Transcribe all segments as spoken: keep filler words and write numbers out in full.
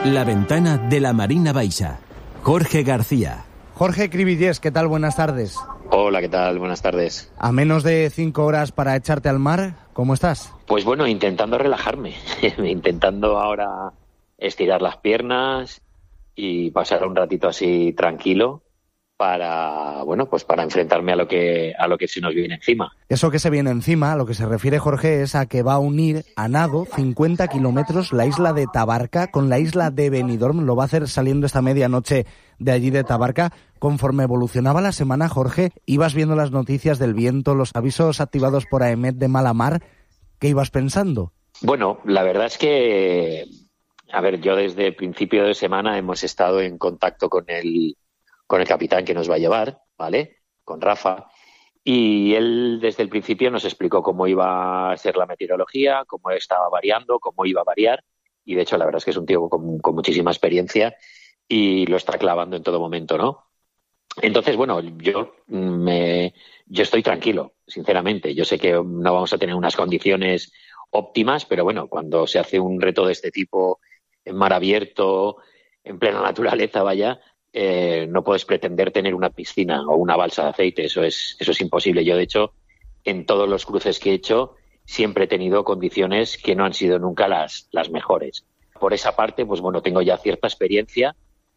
La ventana de la Marina Baixa. Jorge García. Jorge Cribillés, ¿qué tal? Buenas tardes. Hola, ¿qué tal? Buenas tardes. A menos de cinco horas para echarte al mar, ¿cómo estás? Pues bueno, intentando relajarme, intentando ahora estirar las piernas y pasar un ratito así tranquilo para, bueno, pues para enfrentarme a lo que a lo que se nos viene encima. Eso que se viene encima, a lo que se refiere Jorge, es a que va a unir a nado cincuenta kilómetros la isla de Tabarca con la isla de Benidorm. Lo va a hacer saliendo esta medianoche de allí de Tabarca. Conforme evolucionaba la semana, Jorge, ibas viendo las noticias del viento, los avisos activados por AEMET de mala mar. ¿Qué ibas pensando? Bueno, la verdad es que, a ver, yo desde el principio de semana hemos estado en contacto con el con el capitán que nos va a llevar, ¿vale? Con Rafa. Y él desde el principio nos explicó cómo iba a ser la meteorología, cómo estaba variando, cómo iba a variar. Y de hecho, la verdad es que es un tío con, con muchísima experiencia y lo está clavando en todo momento, ¿no? Entonces, bueno, yo me, yo estoy tranquilo, sinceramente. Yo sé que no vamos a tener unas condiciones óptimas, pero bueno, cuando se hace un reto de este tipo en mar abierto, en plena naturaleza, vaya, eh, no puedes pretender tener una piscina o una balsa de aceite. Eso es, eso es imposible. Yo, de hecho, en todos los cruces que he hecho, siempre he tenido condiciones que no han sido nunca las, las mejores. Por esa parte, pues bueno, tengo ya cierta experiencia.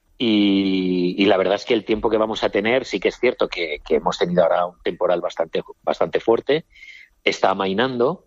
Y, y la verdad es que el tiempo que vamos a tener, sí que es cierto que, que hemos tenido ahora un temporal bastante, bastante fuerte, está amainando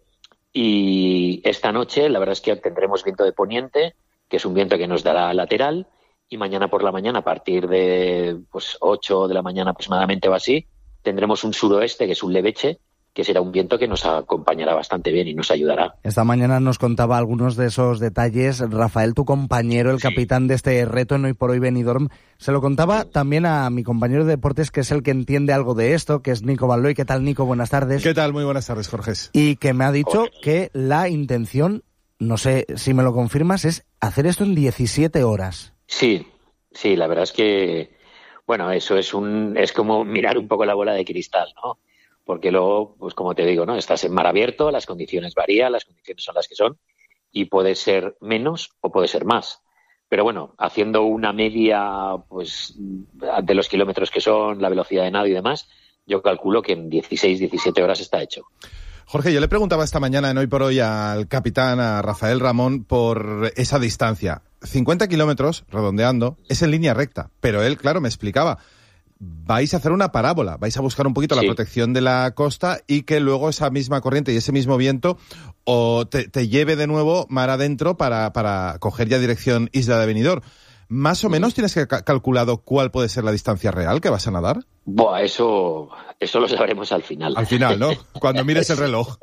y esta noche la verdad es que tendremos viento de poniente, que es un viento que nos dará lateral, y mañana por la mañana a partir de pues ocho de la mañana aproximadamente o así, tendremos un suroeste que es un leveche, que será un viento que nos acompañará bastante bien y nos ayudará. Esta mañana nos contaba algunos de esos detalles Rafael, tu compañero, el sí. capitán de este reto en Hoy por Hoy Benidorm. Se lo contaba sí. también a mi compañero de deportes, que es el que entiende algo de esto, que es Nico Balloy. ¿Qué tal, Nico? Buenas tardes. ¿Qué tal? Muy buenas tardes, Jorge. Y que me ha dicho Jorge. que la intención, no sé si me lo confirmas, es hacer esto en diecisiete horas. Sí, sí, la verdad es que, bueno, eso es un es como mirar un poco la bola de cristal, ¿no? Porque luego, pues como te digo, ¿no? Estás en mar abierto, las condiciones varían, las condiciones son las que son, y puede ser menos o puede ser más. Pero bueno, haciendo una media, pues, de los kilómetros que son, la velocidad de nado y demás, yo calculo que en dieciséis, diecisiete horas está hecho. Jorge, yo le preguntaba esta mañana en Hoy por Hoy al capitán, a Rafael Ramón, por esa distancia. cincuenta kilómetros, redondeando, es en línea recta, pero él, claro, me explicaba, vais a hacer una parábola, vais a buscar un poquito sí. la protección de la costa y que luego esa misma corriente y ese mismo viento o te, te lleve de nuevo mar adentro para, para coger ya dirección Isla de Benidorm. ¿Más o menos tienes que ca- calculado cuál puede ser la distancia real que vas a nadar? Buah, eso, eso lo sabremos al final. Al final, ¿no? Cuando mires el reloj.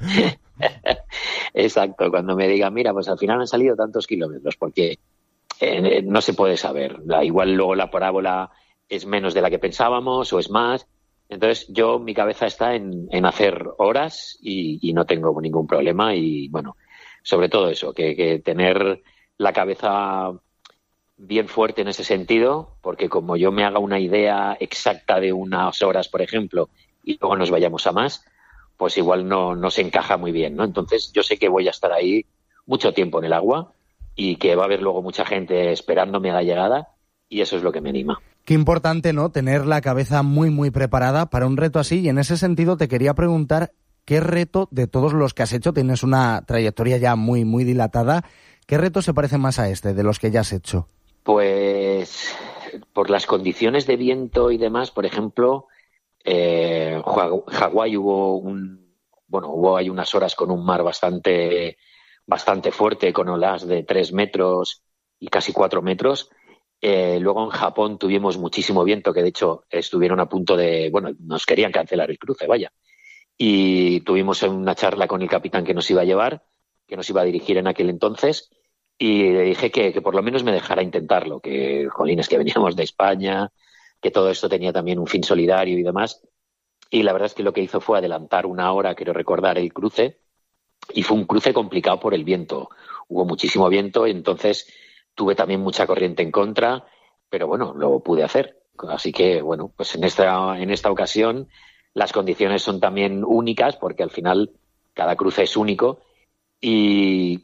Exacto, cuando me digan, mira, pues al final han salido tantos kilómetros, porque eh, no se puede saber. La, igual luego la parábola es menos de la que pensábamos o es más. Entonces yo, mi cabeza está en, en hacer horas y, y no tengo ningún problema. Y bueno, sobre todo eso, que, que tener la cabeza bien fuerte en ese sentido, porque como yo me haga una idea exacta de unas horas, por ejemplo, y luego nos vayamos a más, pues igual no, no se encaja muy bien, ¿no? Entonces yo sé que voy a estar ahí mucho tiempo en el agua y que va a haber luego mucha gente esperándome a la llegada y eso es lo que me anima. Qué importante, ¿no? Tener la cabeza muy, muy preparada para un reto así. Y en ese sentido te quería preguntar, ¿qué reto de todos los que has hecho, tienes una trayectoria ya muy, muy dilatada, qué reto se parece más a este de los que ya has hecho? Pues por las condiciones de viento y demás, por ejemplo, eh, Hawái hubo un, bueno, hubo hay unas horas con un mar bastante, bastante fuerte, con olas de tres metros y casi cuatro metros. Eh, luego en Japón tuvimos muchísimo viento, que de hecho estuvieron a punto de, bueno, nos querían cancelar el cruce, vaya. Y tuvimos una charla con el capitán que nos iba a llevar, que nos iba a dirigir en aquel entonces, y le dije que, que por lo menos me dejara intentarlo, que, jolines, que veníamos de España, que todo esto tenía también un fin solidario y demás. Y la verdad es que lo que hizo fue adelantar una hora, quiero recordar, el cruce, y fue un cruce complicado por el viento. Hubo muchísimo viento, entonces tuve también mucha corriente en contra, pero bueno, lo pude hacer. Así que, bueno, pues en esta, en esta ocasión las condiciones son también únicas, porque al final cada cruce es único, y